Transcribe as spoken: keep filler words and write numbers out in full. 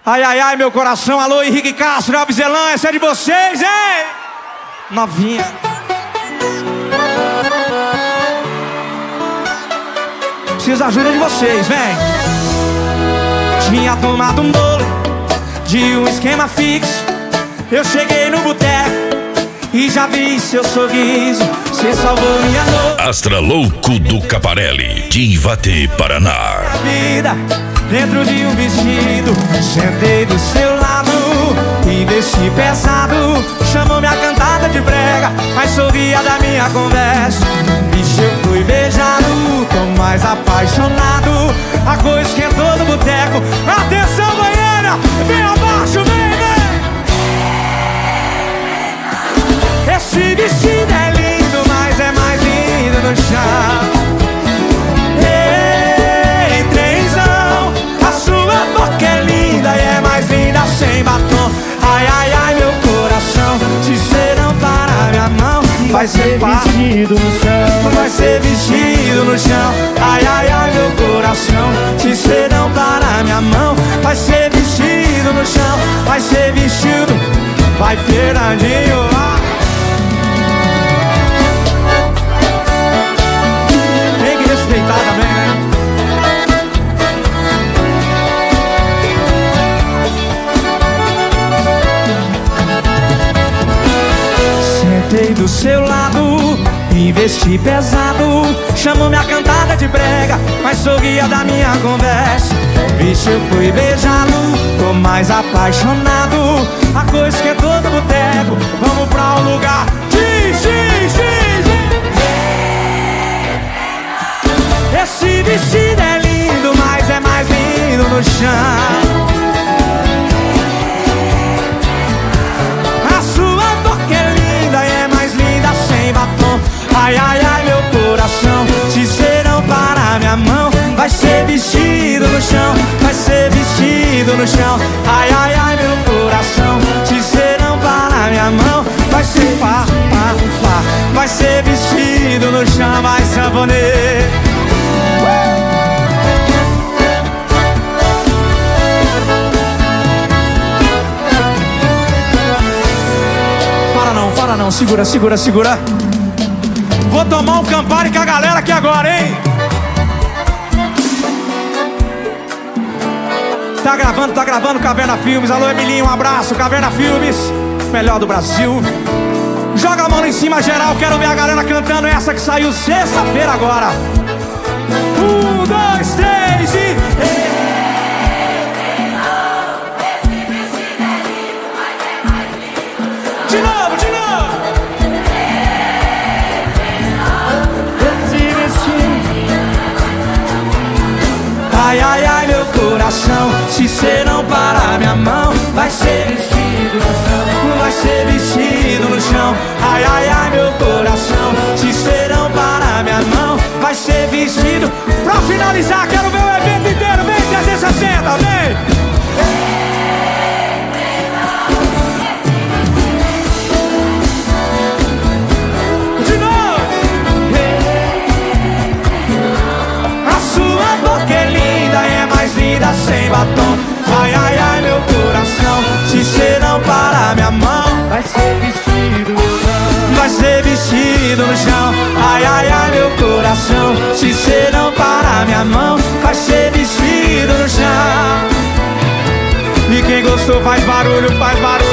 Ai, ai, ai, meu coração. Alô, Henrique Castro, Alves Elan, essa é de vocês, hein? Novinha. Preciso da ajuda de vocês, vem. Tinha tomado um bolo de um esquema fixo. Eu cheguei no boteco e já vi seu sorriso. Você salvou minha noite. Astra Louco do Caparelli, de Ivate, Paraná. Vida dentro de um vestido, sentei do seu lado e vesti pesado. Chamou minha cantada de brega, mas sorria da minha conversa. Vixe, eu fui beijado, tô mais apaixonado. A coisa esquentou no boteco. Atenção, banheira, vem abaixo, vem, vem. Esse vestido é lindo, mas é mais lindo no chão. Ei, trenzão, a sua boca é linda e é mais linda sem batom. Ai, ai, ai, meu coração, se cê não parar minha mão, vai ser vestido no chão, vai ser vestido no chão. Ai, ai, ai, meu coração, se cê não parar minha mão, vai ser vestido no chão, vai ser vestido, vai Fernandinho. Tem que respeitar também, né? Sentei do seu lado, investi pesado. Chamou minha cantada de brega, mas sorria da minha conversa. Vixe, eu fui beijado, tô mais apaixonado. A coisa esquentou no boteco, vamos pra um lugar. Diz, diz, diz. Esse vestido é lindo, mas é mais lindo no chão. Ai, ai, ai, meu coração, se cê não parar minha mão, vai ser vestido no chão, vai ser vestido no chão. Ai, ai, ai, meu coração, se cê não parar minha mão, vai ser pá, pá, pá, vai ser vestido no chão, vai sanfoneiro. Para não, para não, segura, segura, segura. Vou tomar um Campari com a galera aqui agora, hein? Tá gravando, tá gravando Caverna Filmes. Alô, Emilinho, um abraço, Caverna Filmes, melhor do Brasil. Joga a mão lá em cima, geral. Quero ver a galera cantando essa que saiu sexta-feira agora. Um, dois, três e... De novo, de novo. Ai, ai, ai, meu coração, se cê não parar minha mão, vai ser vestido no chão, vai ser vestido no chão. Ai, ai, ai, meu coração, se cê não parar minha mão, vai ser vestido. Pra finalizar, quero ver o evento inteiro, vem trezentos e sessenta, vem. De novo. A sua boca é linda, é mais linda sem batom. Ai, ai, ai, meu coração, se cê não parar minha mão, vai ser vestido no chão, vai ser vestido no chão. Ai, ai, ai, meu coração, se cê não parar minha mão, vai ser vestido no chão. E quem gostou faz barulho, faz barulho.